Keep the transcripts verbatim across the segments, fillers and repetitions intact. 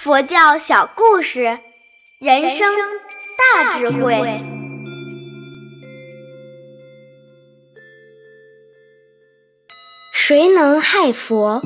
佛教小故事，人生大智慧。谁能害佛？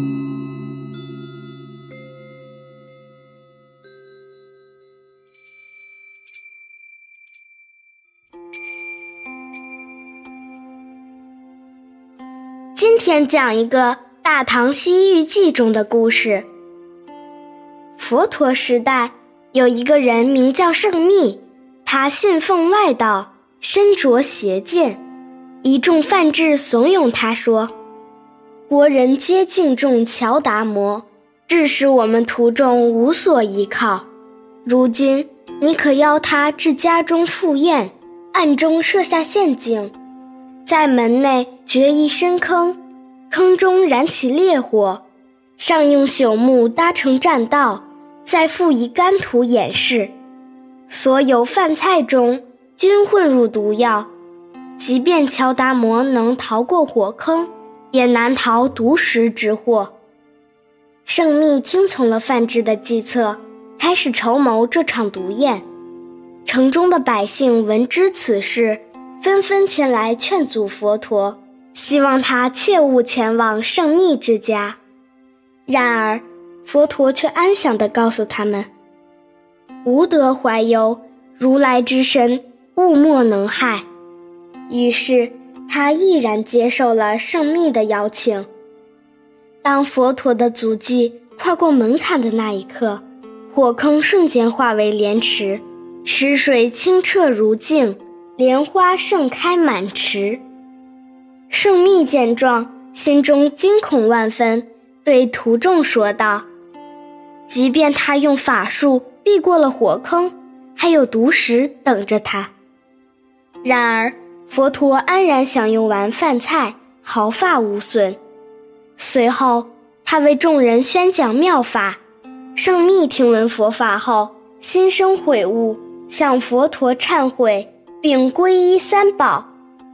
今天讲一个《大唐西域记》中的故事。佛陀时代，有一个人名叫圣密，他信奉外道，身着邪见。一众梵志怂恿他说：国人皆敬重乔达摩，致使我们途中无所依靠。如今你可邀他至家中赴宴，暗中设下陷阱，在门内掘一深坑，坑中燃起烈火，上用朽木搭成栈道，再附以干土掩饰。所有饭菜中均混入毒药，即便乔达摩能逃过火坑，也难逃毒食之祸。圣密听从了梵志的计策，开始筹谋这场毒宴。城中的百姓闻知此事，纷纷前来劝阻佛陀，希望他切勿前往圣密之家。然而佛陀却安详地告诉他们：无得怀忧，如来之身，勿莫能害。于是他毅然接受了圣密的邀请。当佛陀的足迹跨过门槛的那一刻，火坑瞬间化为莲池，池水清澈如镜，莲花盛开满池。圣密见状，心中惊恐万分，对徒众说道：即便他用法术避过了火坑，还有毒食等着他。然而佛陀安然享用完饭菜，毫发无损。随后他为众人宣讲妙法。圣密听闻佛法后，心生悔悟，向佛陀忏悔，并皈依三宝。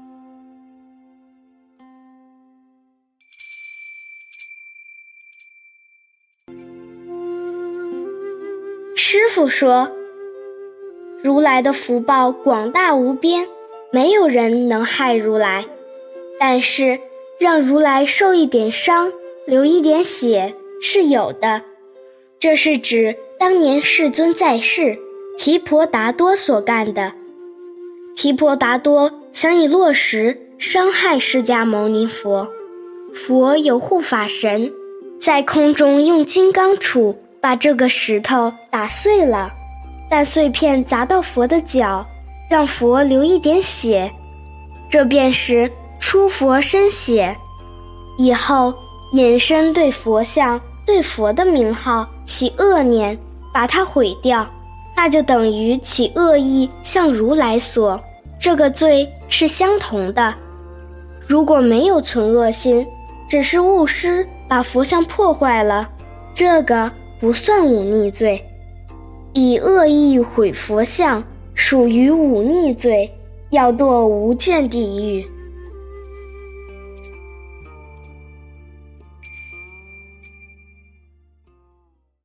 师父说，如来的福报广大无边，没有人能害如来，但是让如来受一点伤，流一点血是有的。这是指当年世尊在世，提婆达多所干的。提婆达多想以落石伤害释迦牟尼佛，佛有护法神，在空中用金刚杵把这个石头打碎了，但碎片砸到佛的脚，让佛流一点血，这便是出佛身血。以后引申对佛像、对佛的名号起恶念，把它毁掉，那就等于起恶意向如来索，这个罪是相同的。如果没有存恶心，只是误失把佛像破坏了，这个不算忤逆罪。以恶意毁佛像属于忤逆罪，要堕无间地狱。